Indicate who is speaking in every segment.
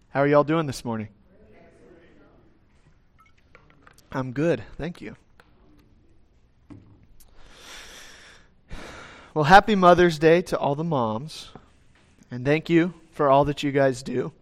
Speaker 1: How are y'all doing this morning? I'm good, thank you. Well, happy Mother's Day to all the moms, and thank you for all that you guys do.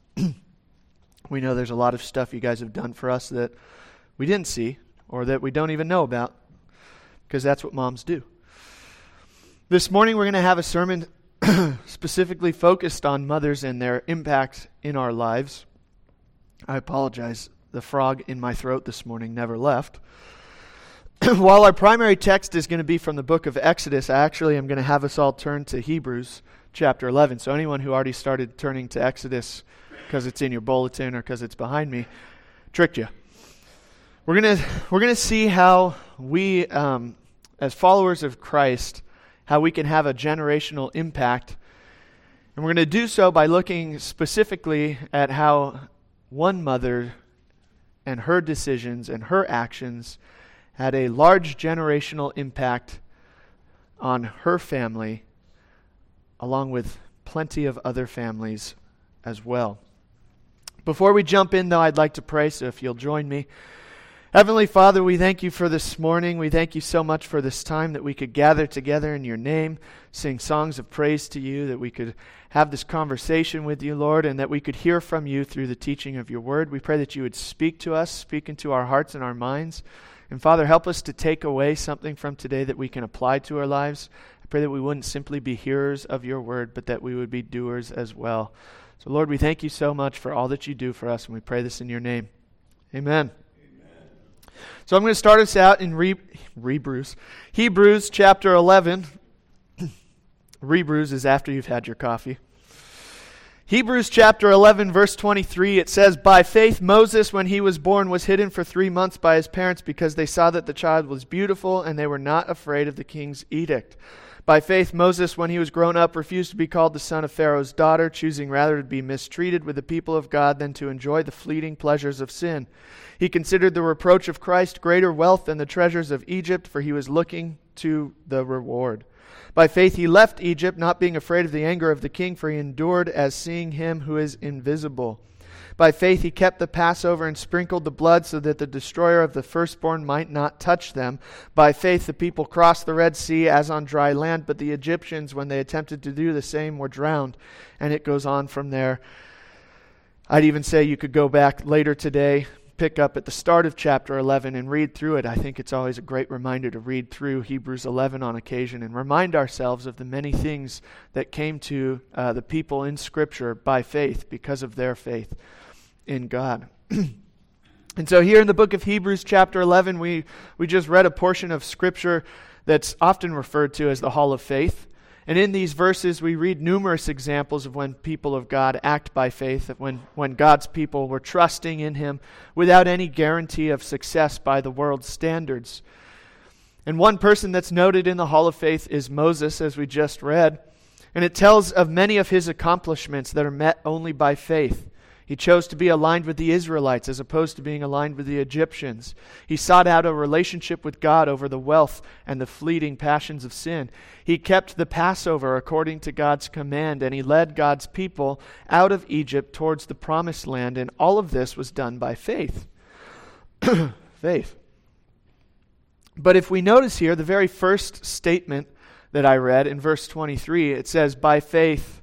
Speaker 1: We know there's a lot of stuff you guys have done for us that we didn't see or that we don't even know about, because that's what moms do. This morning we're going to have a sermon specifically focused on mothers and their impact in our lives. I apologize. The frog in my throat this morning never left. While our primary text is going to be from the book of Exodus, I actually am going to have us all turn to Hebrews chapter 11. So anyone who already started turning to Exodus because it's in your bulletin or because it's behind me, tricked you. We're gonna see how we, as followers of Christ, how we can have a generational impact. And we're going to do so by looking specifically at how one mother and her decisions and her actions had a large generational impact on her family, along with plenty of other families as well. Before we jump in, though, I'd like to pray, so if you'll join me. Heavenly Father, we thank you for this morning. We thank you so much for this time that we could gather together in your name, sing songs of praise to you, that we could have this conversation with you, Lord, and that we could hear from you through the teaching of your word. We pray that you would speak to us, speak into our hearts and our minds. And Father, help us to take away something from today that we can apply to our lives. I pray that we wouldn't simply be hearers of your word, but that we would be doers as well. So Lord, we thank you so much for all that you do for us, and we pray this in your name. Amen. So I'm going to start us out in Hebrews chapter 11. Rebrews is after you've had your coffee. Hebrews chapter 11, verse 23, it says, "By faith Moses, when he was born, was hidden for 3 months by his parents because they saw that the child was beautiful and they were not afraid of the king's edict. By faith Moses, when he was grown up, refused to be called the son of Pharaoh's daughter, choosing rather to be mistreated with the people of God than to enjoy the fleeting pleasures of sin. He considered the reproach of Christ greater wealth than the treasures of Egypt, for he was looking to the reward. By faith he left Egypt, not being afraid of the anger of the king, for he endured as seeing him who is invisible. By faith he kept the Passover and sprinkled the blood so that the destroyer of the firstborn might not touch them. By faith the people crossed the Red Sea as on dry land, but the Egyptians, when they attempted to do the same, were drowned." And it goes on from there. I'd even say you could go back later today, pick up at the start of chapter 11 and read through it. I think it's always a great reminder to read through Hebrews 11 on occasion and remind ourselves of the many things that came to the people in Scripture by faith because of their faith in God. And so here in the book of Hebrews chapter 11, we just read a portion of Scripture that's often referred to as the Hall of Faith. And in these verses, we read numerous examples of when people of God act by faith, when God's people were trusting in Him without any guarantee of success by the world's standards. And one person that's noted in the Hall of Faith is Moses, as we just read. And it tells of many of his accomplishments that are met only by faith. He chose to be aligned with the Israelites as opposed to being aligned with the Egyptians. He sought out a relationship with God over the wealth and the fleeting passions of sin. He kept the Passover according to God's command, and he led God's people out of Egypt towards the promised land, and all of this was done by faith. Faith. But if we notice here, the very first statement that I read in verse 23, it says, "By faith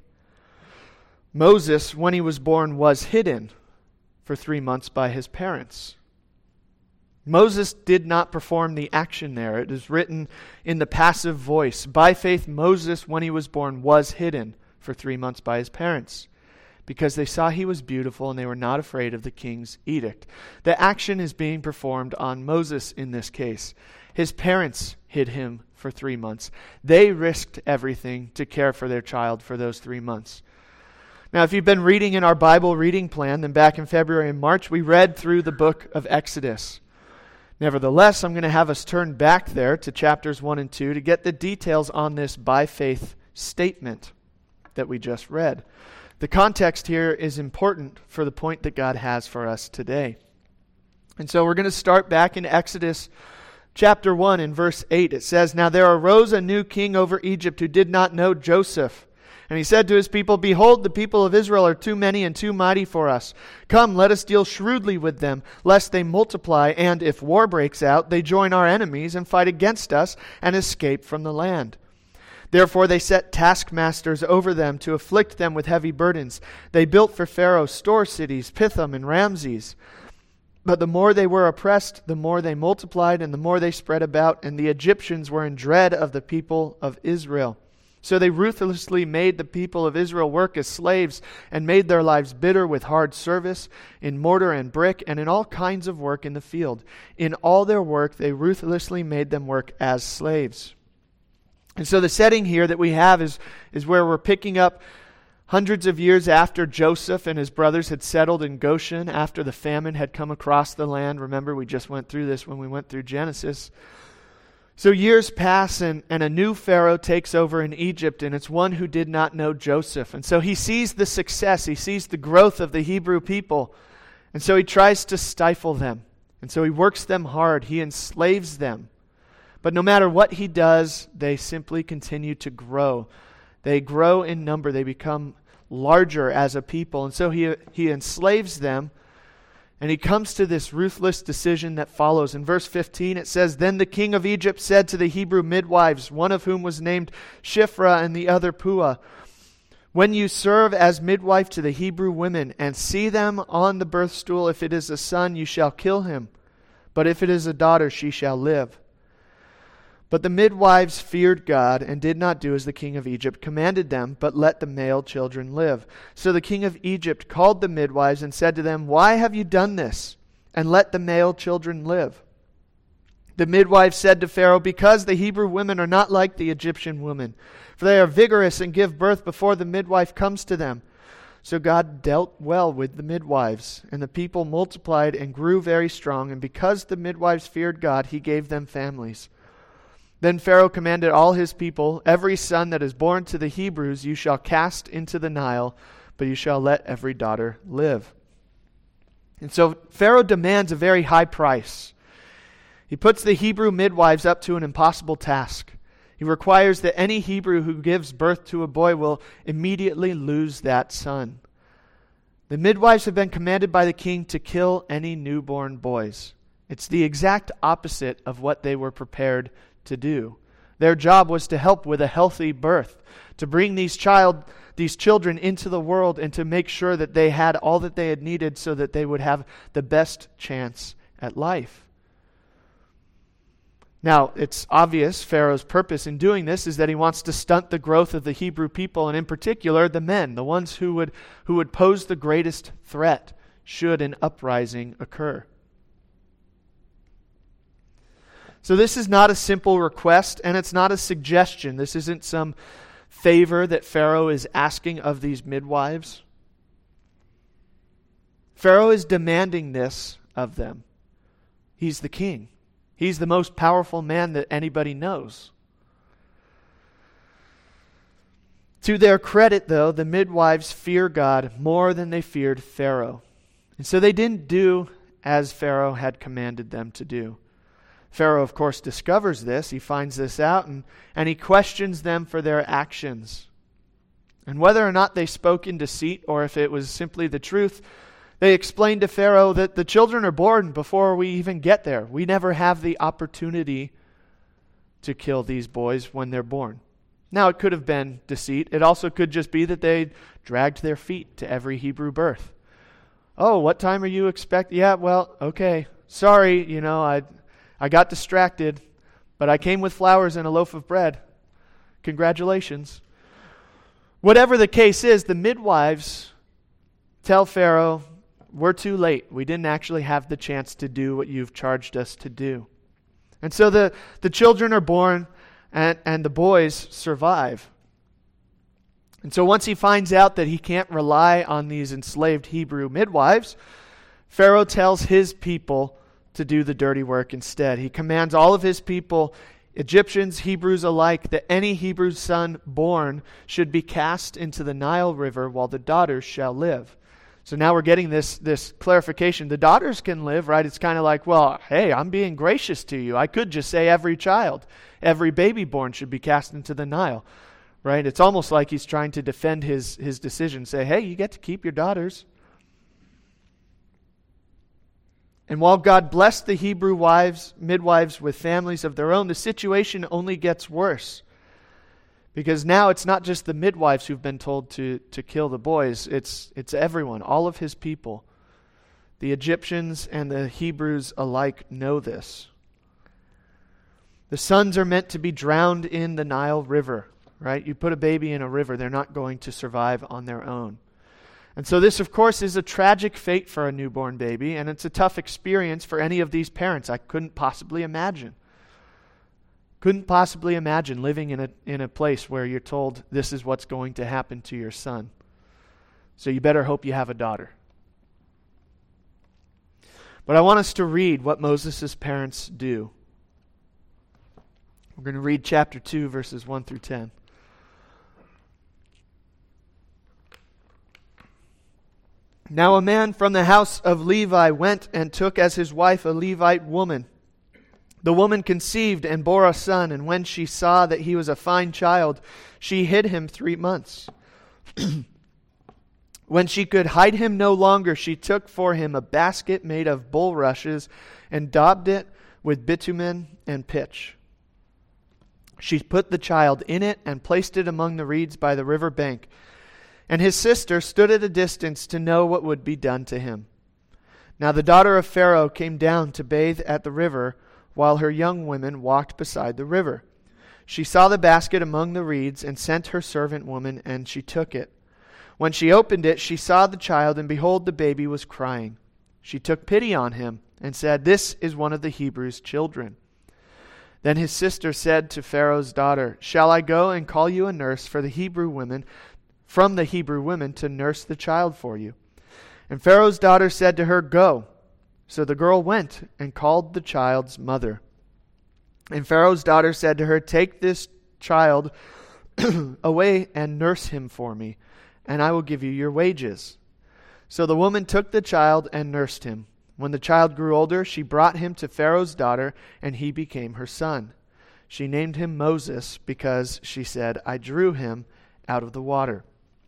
Speaker 1: Moses, when he was born, was hidden for 3 months by his parents." Moses did not perform the action there. It is written in the passive voice. By faith, Moses, when he was born, was hidden for 3 months by his parents because they saw he was beautiful and they were not afraid of the king's edict. The action is being performed on Moses in this case. His parents hid him for 3 months. They risked everything to care for their child for those 3 months. Now, if you've been reading in our Bible reading plan, then back in February and March, we read through the book of Exodus. Nevertheless, I'm going to have us turn back there to chapters 1 and 2 to get the details on this by faith statement that we just read. The context here is important for the point that God has for us today. And so we're going to start back in Exodus chapter 1 in verse 8. It says, "Now there arose a new king over Egypt who did not know Joseph. And he said to his people, "Behold, the people of Israel are too many and too mighty for us. Come, let us deal shrewdly with them, lest they multiply, and if war breaks out, they join our enemies and fight against us and escape from the land." Therefore they set taskmasters over them to afflict them with heavy burdens. They built for Pharaoh store cities, Pithom and Ramses. But the more they were oppressed, the more they multiplied, and the more they spread about, and the Egyptians were in dread of the people of Israel. So they ruthlessly made the people of Israel work as slaves, and made their lives bitter with hard service, in mortar and brick, and in all kinds of work in the field. In all their work they ruthlessly made them work as slaves. And so the setting here that we have is where we're picking up hundreds of years after Joseph and his brothers had settled in Goshen, after the famine had come across the land. Remember, we just went through this when we went through Genesis. So years pass, and a new Pharaoh takes over in Egypt, and it's one who did not know Joseph. And so he sees the success, he sees the growth of the Hebrew people, and so he tries to stifle them. And so he works them hard, he enslaves them. But no matter what he does, they simply continue to grow. They grow in number, they become larger as a people. And so he enslaves them. And he comes to this ruthless decision that follows. In verse 15 it says, "Then the king of Egypt said to the Hebrew midwives, one of whom was named Shiphrah and the other Puah, 'When you serve as midwife to the Hebrew women and see them on the birth stool, if it is a son, you shall kill him. But if it is a daughter, she shall live.' But the midwives feared God and did not do as the king of Egypt commanded them, but let the male children live. So the king of Egypt called the midwives and said to them, 'Why have you done this? And let the male children live.' The midwives said to Pharaoh, 'Because the Hebrew women are not like the Egyptian women, for they are vigorous and give birth before the midwife comes to them.' So God dealt well with the midwives, and the people multiplied and grew very strong, and because the midwives feared God, he gave them families. Then Pharaoh commanded all his people, 'Every son that is born to the Hebrews you shall cast into the Nile, but you shall let every daughter live.'" And so Pharaoh demands a very high price. He puts the Hebrew midwives up to an impossible task. He requires that any Hebrew who gives birth to a boy will immediately lose that son. The midwives have been commanded by the king to kill any newborn boys. It's the exact opposite of what they were prepared to do. Their job was to help with a healthy birth, to bring these children into the world and to make sure that they had all that they had needed so that they would have the best chance at life. Now, it's obvious Pharaoh's purpose in doing this is that he wants to stunt the growth of the Hebrew people, and in particular the men, the ones who would pose the greatest threat should an uprising occur. So this is not a simple request, and it's not a suggestion. This isn't some favor that Pharaoh is asking of these midwives. Pharaoh is demanding this of them. He's the king. He's the most powerful man that anybody knows. To their credit, though, the midwives fear God more than they feared Pharaoh. And so they didn't do as Pharaoh had commanded them to do. Pharaoh, of course, discovers this. He finds this out, and he questions them for their actions. And whether or not they spoke in deceit or if it was simply the truth, they explained to Pharaoh that the children are born before we even get there. We never have the opportunity to kill these boys when they're born. Now, it could have been deceit. It also could just be that they dragged their feet to every Hebrew birth. "Oh, what time are you expecting?" "Yeah, well, okay. Sorry, I got distracted, but I came with flowers and a loaf of bread. Congratulations." Whatever the case is, the midwives tell Pharaoh, "We're too late. We didn't actually have the chance to do what you've charged us to do." And so the children are born, and the boys survive. And so once he finds out that he can't rely on these enslaved Hebrew midwives, Pharaoh tells his people to do the dirty work instead. He commands all of his people, Egyptians, Hebrews alike, that any Hebrew son born should be cast into the Nile River while the daughters shall live. So now we're getting this clarification. The daughters can live, right? It's kind of like, well, hey, I'm being gracious to you. I could just say every child, every baby born should be cast into the Nile. right? It's almost like he's trying to defend his decision, say, hey, you get to keep your daughters. And while God blessed the Hebrew midwives with families of their own, the situation only gets worse. Because now it's not just the midwives who've been told to kill the boys, it's everyone, all of his people. The Egyptians and the Hebrews alike know this. The sons are meant to be drowned in the Nile River, right? You put a baby in a river, they're not going to survive on their own. And so this, of course, is a tragic fate for a newborn baby, and it's a tough experience for any of these parents. I couldn't possibly imagine. Couldn't possibly imagine living in a place where you're told this is what's going to happen to your son. So you better hope you have a daughter. But I want us to read what Moses' parents do. We're going to read chapter 2, verses 1 through 10. Now a man from the house of Levi went and took as his wife a Levite woman. The woman conceived and bore a son, and when she saw that he was a fine child, she hid him 3 months. When she could hide him no longer, she took for him a basket made of bulrushes and daubed it with bitumen and pitch. She put the child in it and placed it among the reeds by the river bank. And his sister stood at a distance to know what would be done to him. Now the daughter of Pharaoh came down to bathe at the river, while her young women walked beside the river. She saw the basket among the reeds and sent her servant woman, and she took it. When she opened it, she saw the child, and behold, the baby was crying. She took pity on him and said, "This is one of the Hebrews' children." Then his sister said to Pharaoh's daughter, "Shall I go and call you a nurse from the Hebrew women to nurse the child for you?" And Pharaoh's daughter said to her, "Go." So the girl went and called the child's mother. And Pharaoh's daughter said to her, "Take this child away and nurse him for me, and I will give you your wages." So the woman took the child and nursed him. When the child grew older, she brought him to Pharaoh's daughter, and he became her son. She named him Moses because, she said, "I drew him out of the water."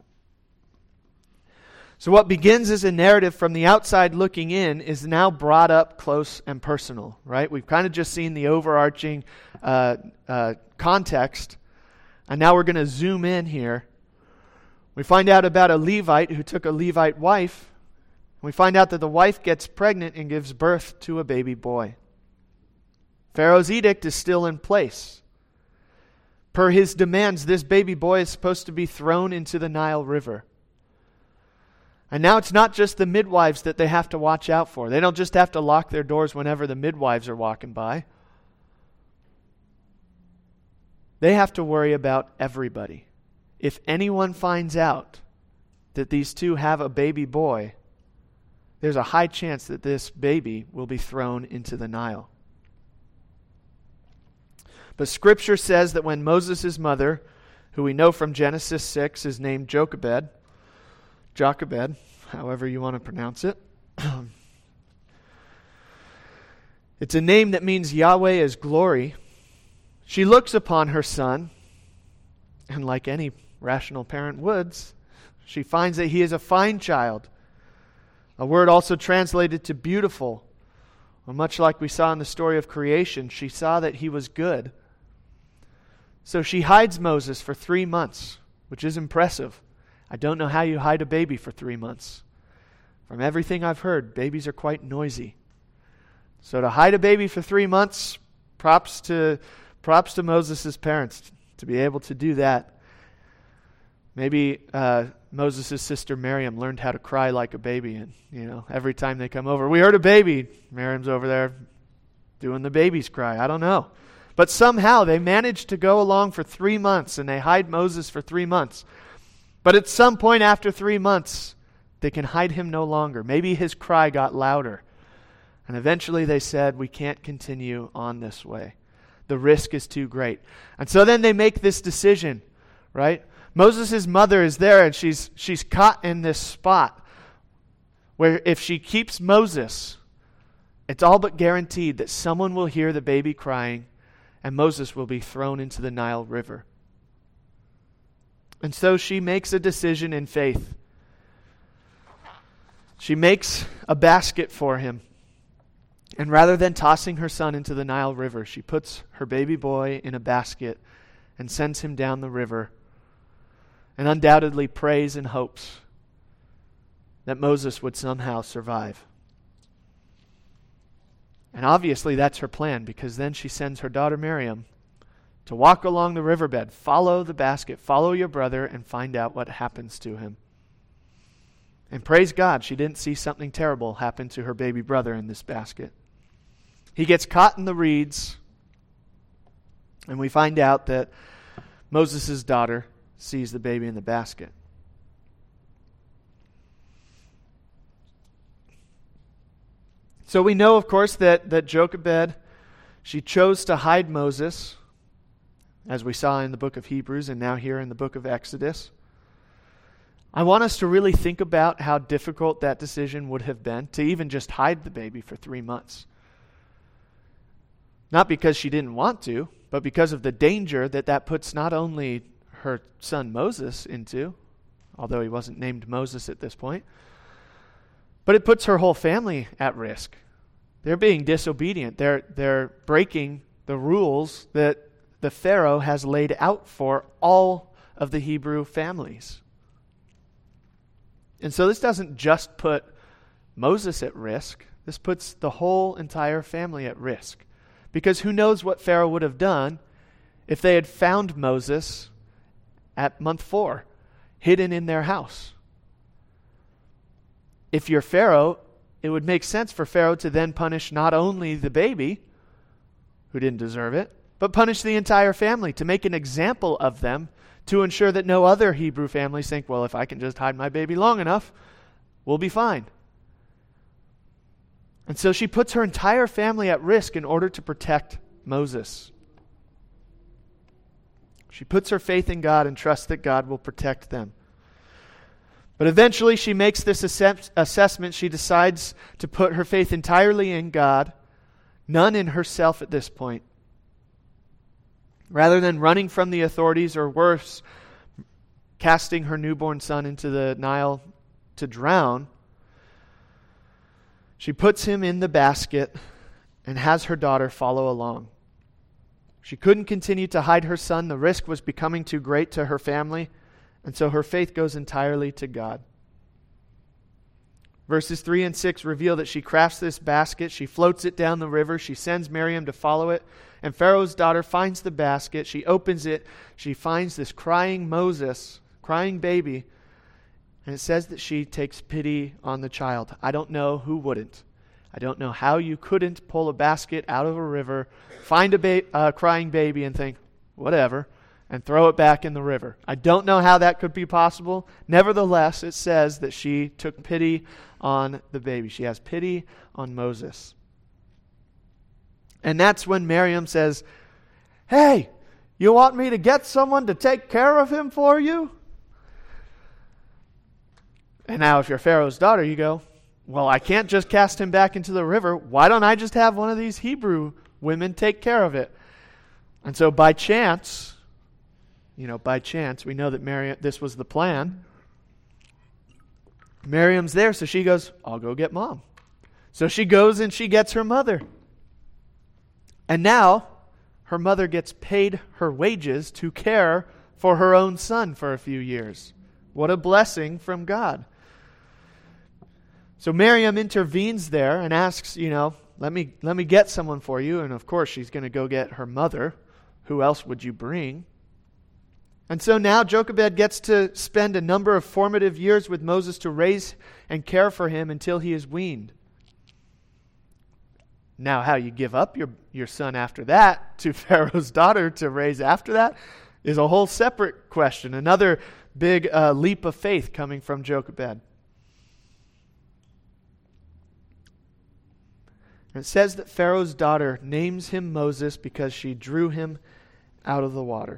Speaker 1: So what begins as a narrative from the outside looking in is now brought up close and personal, right? We've kind of just seen the overarching context, and now we're going to zoom in here. We find out about a Levite who took a Levite wife. We find out that the wife gets pregnant and gives birth to a baby boy. Pharaoh's edict is still in place. Per his demands, this baby boy is supposed to be thrown into the Nile River. And now it's not just the midwives that they have to watch out for. They don't just have to lock their doors whenever the midwives are walking by. They have to worry about everybody. If anyone finds out that these two have a baby boy, there's a high chance that this baby will be thrown into the Nile. But Scripture says that when Moses' mother, who we know from Genesis 6 is named Jochebed, however you want to pronounce it. It's a name that means Yahweh is glory. She looks upon her son, and like any rational parent would, she finds that he is a fine child. A word also translated to beautiful. Or much like we saw in the story of creation, she saw that he was good. So she hides Moses for 3 months, which is impressive. I don't know how you hide a baby for 3 months. From everything I've heard, babies are quite noisy. So to hide a baby for 3 months, props to Moses' parents to be able to do that. Maybe Moses' sister Miriam learned how to cry like a baby, and every time they come over, "We heard a baby." Miriam's over there doing the baby's cry. I don't know. But somehow they managed to go along for 3 months, and they hide Moses for 3 months. But at some point after 3 months, they can hide him no longer. Maybe his cry got louder. And eventually they said, "We can't continue on this way. The risk is too great." And so then they make this decision, right? Moses' mother is there, and she's caught in this spot where if she keeps Moses, it's all but guaranteed that someone will hear the baby crying and Moses will be thrown into the Nile River. And so she makes a decision in faith. She makes a basket for him. And rather than tossing her son into the Nile River, she puts her baby boy in a basket and sends him down the river, and undoubtedly prays and hopes that Moses would somehow survive. And obviously that's her plan, because then she sends her daughter Miriam to walk along the riverbed, follow the basket, follow your brother, and find out what happens to him. And praise God, she didn't see something terrible happen to her baby brother in this basket. He gets caught in the reeds, and we find out that Moses' daughter sees the baby in the basket. So we know, of course, that Jochebed, she chose to hide Moses, as we saw in the book of Hebrews and now here in the book of Exodus. I want us to really think about how difficult that decision would have been to even just hide the baby for 3 months. Not because she didn't want to, but because of the danger that puts not only her son Moses into, although he wasn't named Moses at this point, but it puts her whole family at risk. They're being disobedient. They're breaking the rules that the Pharaoh has laid out for all of the Hebrew families. And so this doesn't just put Moses at risk. This puts the whole entire family at risk. Because who knows what Pharaoh would have done if they had found Moses at month 4, hidden in their house. If you're Pharaoh, it would make sense for Pharaoh to then punish not only the baby, who didn't deserve it, but punish the entire family, to make an example of them, to ensure that no other Hebrew families think, well, if I can just hide my baby long enough, we'll be fine. And so she puts her entire family at risk in order to protect Moses. She puts her faith in God and trusts that God will protect them. But eventually she makes this assessment. She decides to put her faith entirely in God, none in herself at this point. Rather than running from the authorities, or worse, casting her newborn son into the Nile to drown, she puts him in the basket and has her daughter follow along. She couldn't continue to hide her son. The risk was becoming too great to her family, and so her faith goes entirely to God. Verses 3 and 6 reveal that she crafts this basket, she floats it down the river, she sends Miriam to follow it, and Pharaoh's daughter finds the basket, she opens it, she finds this crying Moses, crying baby, and it says that she takes pity on the child. I don't know who wouldn't. I don't know how you couldn't pull a basket out of a river, find a crying baby and think, whatever, and throw it back in the river. I don't know how that could be possible. Nevertheless, it says that she took pity on the baby. She has pity on Moses. And that's when Miriam says, hey, you want me to get someone to take care of him for you? And now if you're Pharaoh's daughter, you go, well, I can't just cast him back into the river. Why don't I just have one of these Hebrew women take care of it? And so by chance, we know that Miriam, this was the plan. Miriam's there, so she goes, I'll go get mom. So she goes and she gets her mother. And now her mother gets paid her wages to care for her own son for a few years. What a blessing from God. So Miriam intervenes there and asks, let me get someone for you. And of course she's going to go get her mother. Who else would you bring? And so now Jochebed gets to spend a number of formative years with Moses to raise and care for him until he is weaned. Now how you give up your son after that to Pharaoh's daughter to raise after that is a whole separate question. Another big leap of faith coming from Jochebed. And it says that Pharaoh's daughter names him Moses because she drew him out of the water.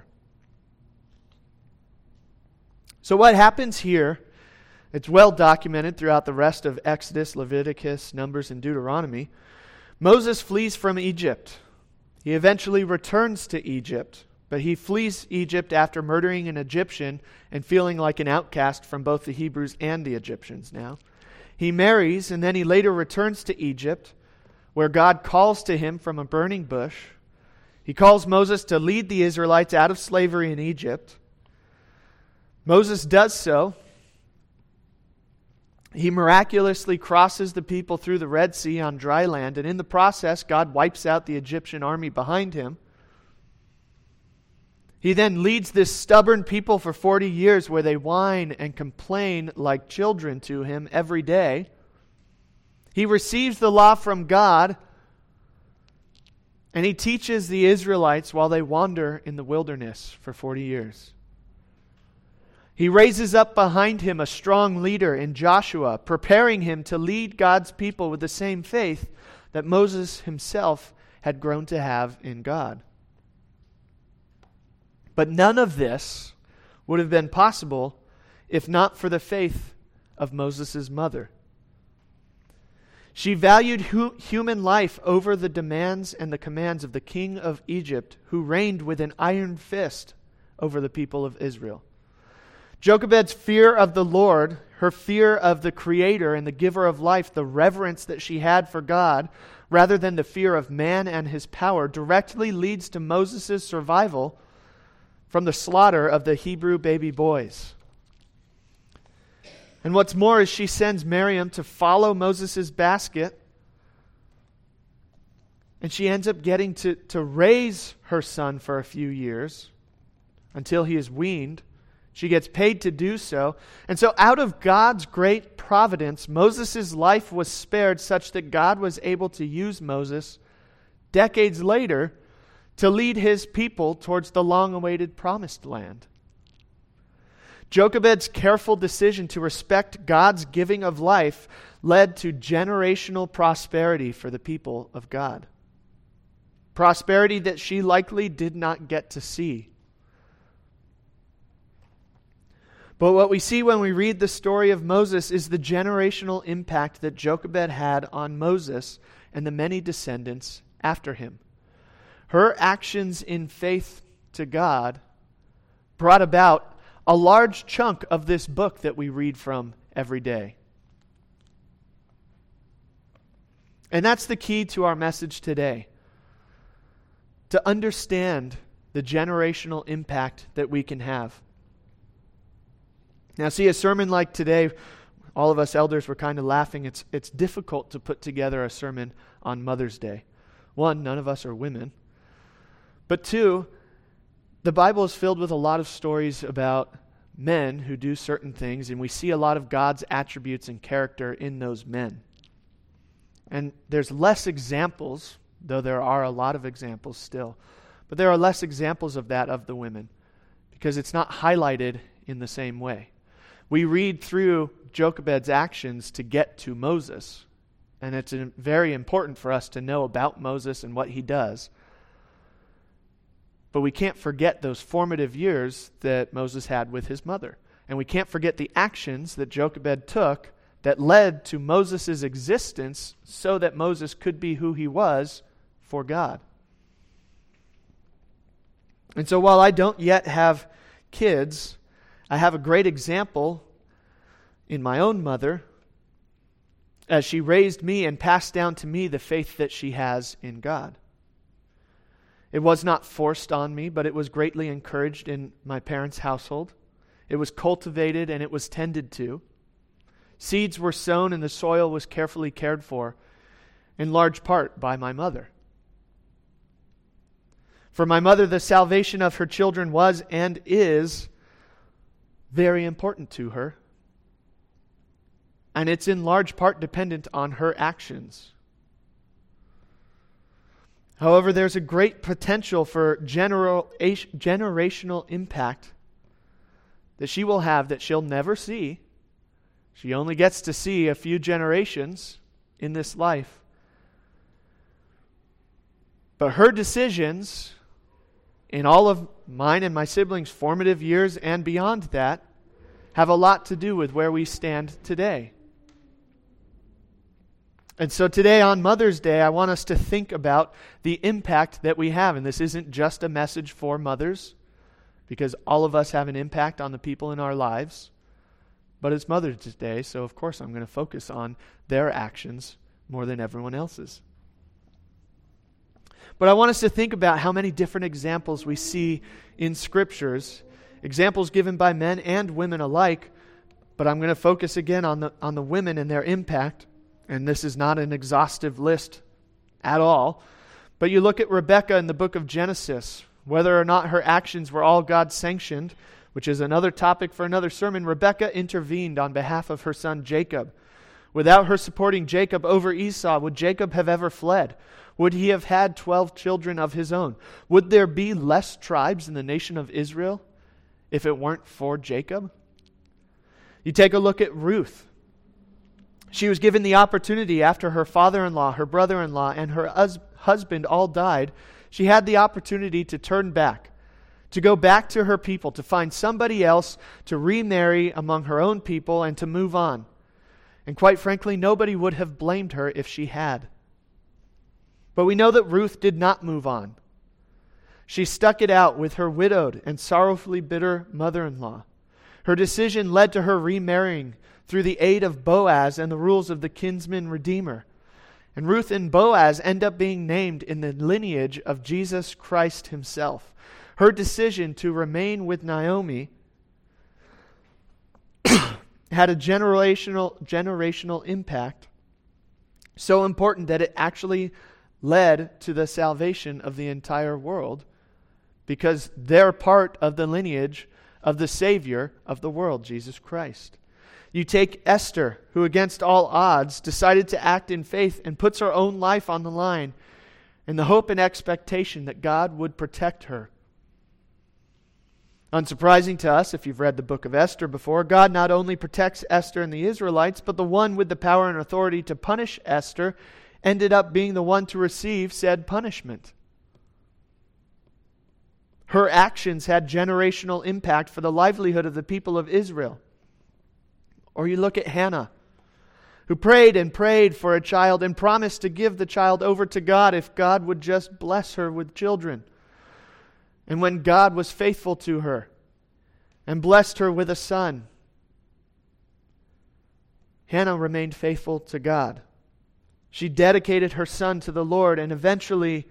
Speaker 1: So what happens here, it's well documented throughout the rest of Exodus, Leviticus, Numbers, and Deuteronomy. Moses flees from Egypt. He eventually returns to Egypt, but he flees Egypt after murdering an Egyptian and feeling like an outcast from both the Hebrews and the Egyptians now. He marries, and then he later returns to Egypt, where God calls to him from a burning bush. He calls Moses to lead the Israelites out of slavery in Egypt. Moses does so. He miraculously crosses the people through the Red Sea on dry land, and in the process, God wipes out the Egyptian army behind him. He then leads this stubborn people for 40 years where they whine and complain like children to him every day. He receives the law from God, and he teaches the Israelites while they wander in the wilderness for 40 years. He raises up behind him a strong leader in Joshua, preparing him to lead God's people with the same faith that Moses himself had grown to have in God. But none of this would have been possible if not for the faith of Moses' mother. She valued human life over the demands and the commands of the king of Egypt, who reigned with an iron fist over the people of Israel. Jochebed's fear of the Lord, her fear of the Creator and the giver of life, the reverence that she had for God, rather than the fear of man and his power, directly leads to Moses' survival from the slaughter of the Hebrew baby boys. And what's more is she sends Miriam to follow Moses' basket, and she ends up getting to raise her son for a few years until he is weaned. She gets paid to do so. And so out of God's great providence, Moses' life was spared such that God was able to use Moses decades later to lead his people towards the long-awaited promised land. Jochebed's careful decision to respect God's giving of life led to generational prosperity for the people of God. Prosperity that she likely did not get to see. But what we see when we read the story of Moses is the generational impact that Jochebed had on Moses and the many descendants after him. Her actions in faith to God brought about a large chunk of this book that we read from every day. And that's the key to our message today. To understand the generational impact that we can have. Now, see, a sermon like today, all of us elders were kind of laughing. It's difficult to put together a sermon on Mother's Day. One, none of us are women. But two, the Bible is filled with a lot of stories about men who do certain things, and we see a lot of God's attributes and character in those men. And there's less examples, though there are a lot of examples still, but there are less examples of that of the women, because it's not highlighted in the same way. We read through Jochebed's actions to get to Moses, and it's very important for us to know about Moses and what he does. But we can't forget those formative years that Moses had with his mother. And we can't forget the actions that Jochebed took that led to Moses' existence so that Moses could be who he was for God. And so while I don't yet have kids, I have a great example in my own mother as she raised me and passed down to me the faith that she has in God. It was not forced on me, but it was greatly encouraged in my parents' household. It was cultivated and it was tended to. Seeds were sown and the soil was carefully cared for, in large part by my mother. For my mother, the salvation of her children was and is very important to her. And it's in large part dependent on her actions. However, there's a great potential for generational impact that she will have that she'll never see. She only gets to see a few generations in this life. But her decisions in all of mine and my siblings' formative years and beyond that have a lot to do with where we stand today. And so today on Mother's Day, I want us to think about the impact that we have. And this isn't just a message for mothers, because all of us have an impact on the people in our lives. But it's Mother's Day, so of course I'm going to focus on their actions more than everyone else's. But I want us to think about how many different examples we see in Scriptures, examples given by men and women alike, but I'm going to focus again on the women and their impact. And this is not an exhaustive list at all. But you look at Rebekah in the book of Genesis, whether or not her actions were all God sanctioned, which is another topic for another sermon. Rebekah intervened on behalf of her son Jacob. Without her supporting Jacob over Esau, would Jacob have ever fled? Would he have had 12 children of his own? Would there be less tribes in the nation of Israel if it weren't for Jacob? You take a look at Ruth. She was given the opportunity after her father-in-law, her brother-in-law, and her husband all died. She had the opportunity to turn back, to go back to her people, to find somebody else, to remarry among her own people, and to move on. And quite frankly, nobody would have blamed her if she had. But we know that Ruth did not move on. She stuck it out with her widowed and sorrowfully bitter mother-in-law. Her decision led to her remarrying through the aid of Boaz and the rules of the kinsman redeemer. And Ruth and Boaz end up being named in the lineage of Jesus Christ himself. Her decision to remain with Naomi had a generational impact, so important that it actually led to the salvation of the entire world, because they're part of the lineage of the Savior of the world, Jesus Christ. You take Esther, who against all odds decided to act in faith and puts her own life on the line in the hope and expectation that God would protect her. Unsurprising to us, if you've read the book of Esther before, God not only protects Esther and the Israelites, but the one with the power and authority to punish Esther ended up being the one to receive said punishment. Her actions had generational impact for the livelihood of the people of Israel. Or you look at Hannah, who prayed and prayed for a child and promised to give the child over to God if God would just bless her with children. And when God was faithful to her and blessed her with a son, Hannah remained faithful to God. She dedicated her son to the Lord, and eventually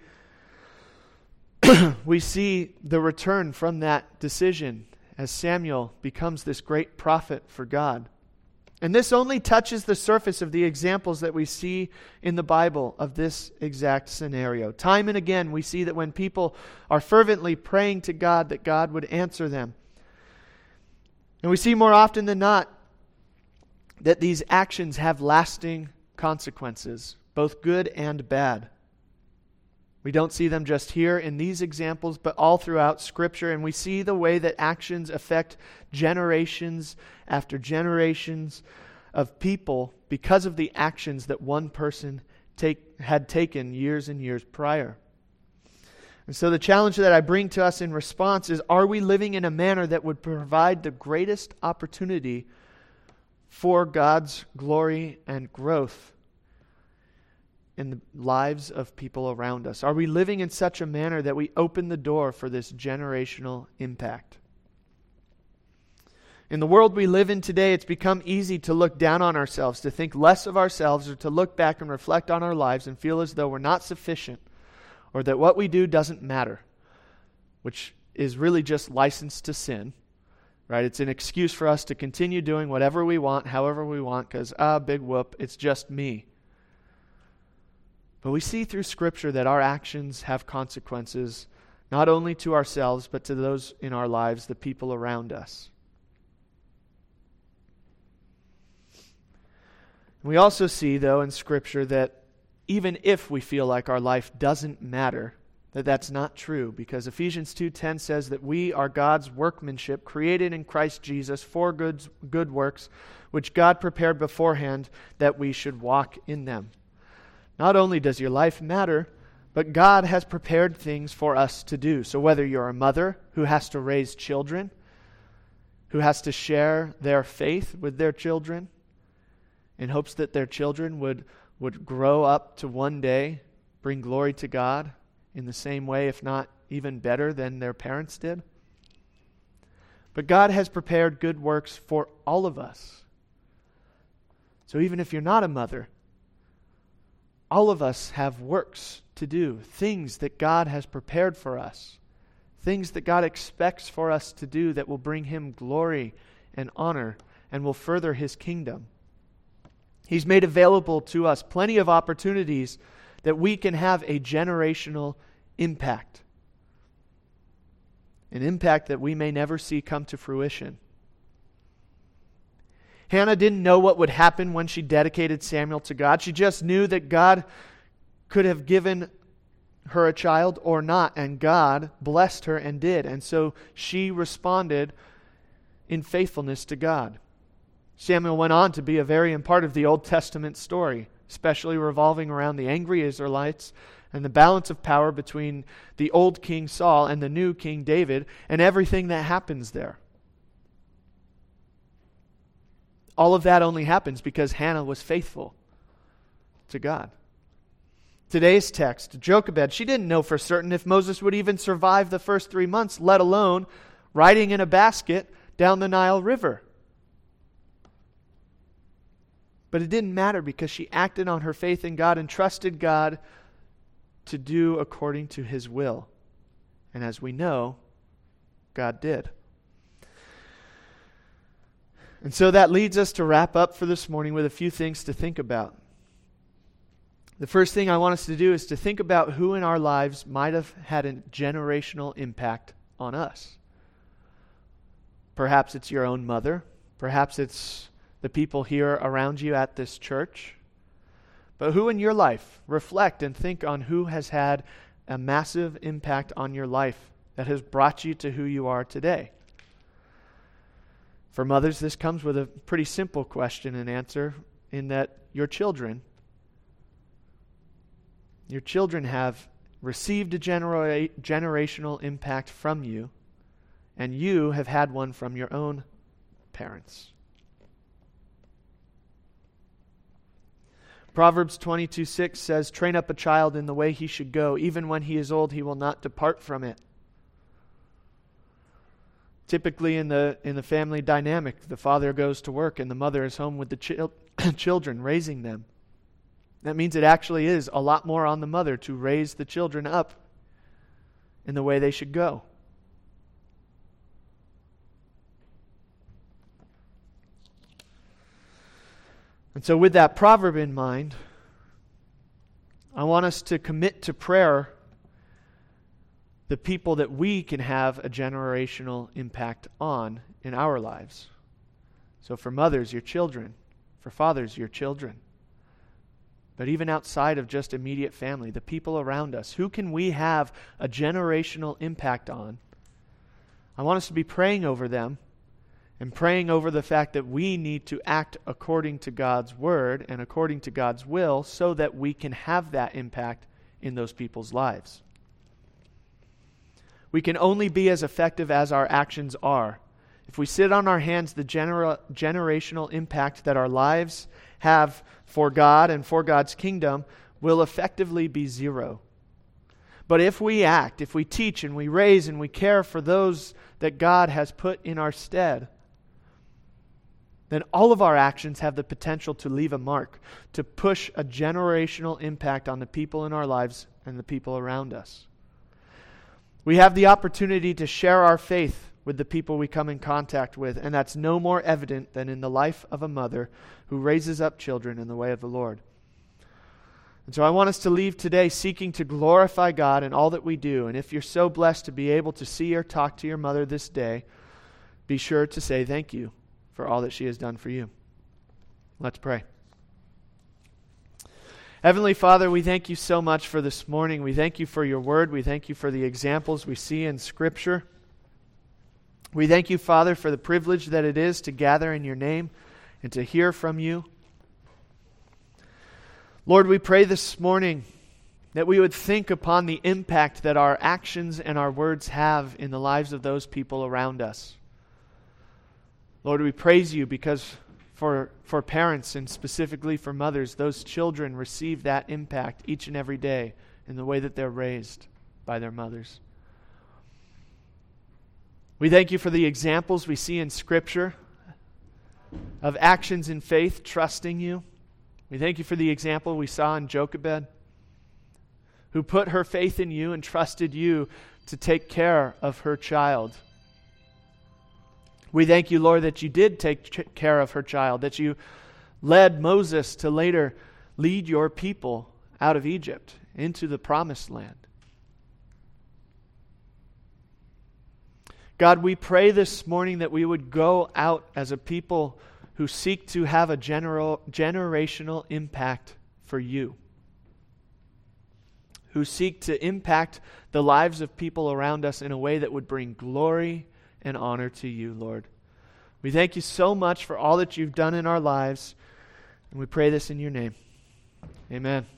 Speaker 1: we see the return from that decision as Samuel becomes this great prophet for God. And this only touches the surface of the examples that we see in the Bible of this exact scenario. Time and again, we see that when people are fervently praying to God, that God would answer them. And we see more often than not that these actions have lasting consequences, both good and bad. We don't see them just here in these examples, but all throughout Scripture. And we see the way that actions affect generations after generations of people because of the actions that one person had taken years and years prior. And so the challenge that I bring to us in response is, are we living in a manner that would provide the greatest opportunity for God's glory and growth in the lives of people around us? Are we living in such a manner that we open the door for this generational impact? In the world we live in today, it's become easy to look down on ourselves, to think less of ourselves, or to look back and reflect on our lives and feel as though we're not sufficient, or that what we do doesn't matter, which is really just license to sin, right? It's an excuse for us to continue doing whatever we want, however we want, because, big whoop, it's just me. But we see through Scripture that our actions have consequences, not only to ourselves, but to those in our lives, the people around us. We also see, though, in Scripture that even if we feel like our life doesn't matter, that's not true, because Ephesians 2:10 says that we are God's workmanship, created in Christ Jesus for good works, which God prepared beforehand that we should walk in them. Not only does your life matter, but God has prepared things for us to do. So whether you're a mother who has to raise children, who has to share their faith with their children in hopes that their children would would grow up to one day bring glory to God in the same way, if not even better than their parents did. But God has prepared good works for all of us. So even if you're not a mother, all of us have works to do, things that God has prepared for us, things that God expects for us to do that will bring Him glory and honor and will further His kingdom. He's made available to us plenty of opportunities that we can have a generational impact. An impact that we may never see come to fruition. Hannah didn't know what would happen when she dedicated Samuel to God. She just knew that God could have given her a child or not, and God blessed her and did. And so she responded in faithfulness to God. Samuel went on to be a very important part of the Old Testament story, especially revolving around the angry Israelites and the balance of power between the old King Saul and the new King David and everything that happens there. All of that only happens because Hannah was faithful to God. Today's text, Jochebed, she didn't know for certain if Moses would even survive the first 3 months, let alone riding in a basket down the Nile River. But it didn't matter because she acted on her faith in God and trusted God to do according to His will. And as we know, God did. And so that leads us to wrap up for this morning with a few things to think about. The first thing I want us to do is to think about who in our lives might have had a generational impact on us. Perhaps it's your own mother. Perhaps it's the people here around you at this church. But who in your life? Reflect and think on who has had a massive impact on your life that has brought you to who you are today. For mothers, this comes with a pretty simple question and answer in that your children have received a generational impact from you, and you have had one from your own parents. Proverbs 22:6 says, "Train up a child in the way he should go. Even when he is old, he will not depart from it." Typically in the family dynamic, the father goes to work and the mother is home with the children, raising them. That means it actually is a lot more on the mother to raise the children up in the way they should go. And so with that proverb in mind, I want us to commit to prayer the people that we can have a generational impact on in our lives. So for mothers, your children. For fathers, your children. But even outside of just immediate family, the people around us, who can we have a generational impact on? I want us to be praying over them and praying over the fact that we need to act according to God's word and according to God's will so that we can have that impact in those people's lives. We can only be as effective as our actions are. If we sit on our hands, the generational impact that our lives have for God and for God's kingdom will effectively be zero. But if we act, if we teach and we raise and we care for those that God has put in our stead, then all of our actions have the potential to leave a mark, to push a generational impact on the people in our lives and the people around us. We have the opportunity to share our faith with the people we come in contact with, and that's no more evident than in the life of a mother who raises up children in the way of the Lord. And so I want us to leave today seeking to glorify God in all that we do. And if you're so blessed to be able to see or talk to your mother this day, be sure to say thank you for all that she has done for you. Let's pray. Heavenly Father, we thank you so much for this morning. We thank you for your word. We thank you for the examples we see in Scripture. We thank you, Father, for the privilege that it is to gather in your name and to hear from you. Lord, we pray this morning that we would think upon the impact that our actions and our words have in the lives of those people around us. Lord, we praise you because for parents and specifically for mothers, those children receive that impact each and every day in the way that they're raised by their mothers. We thank you for the examples we see in Scripture of actions in faith, trusting you. We thank you for the example we saw in Jochebed, who put her faith in you and trusted you to take care of her child. We thank you, Lord, that you did take care of her child, that you led Moses to later lead your people out of Egypt into the promised land. God, we pray this morning that we would go out as a people who seek to have a generational impact for you, who seek to impact the lives of people around us in a way that would bring glory and honor to you, Lord. We thank you so much for all that you've done in our lives, and we pray this in your name. Amen.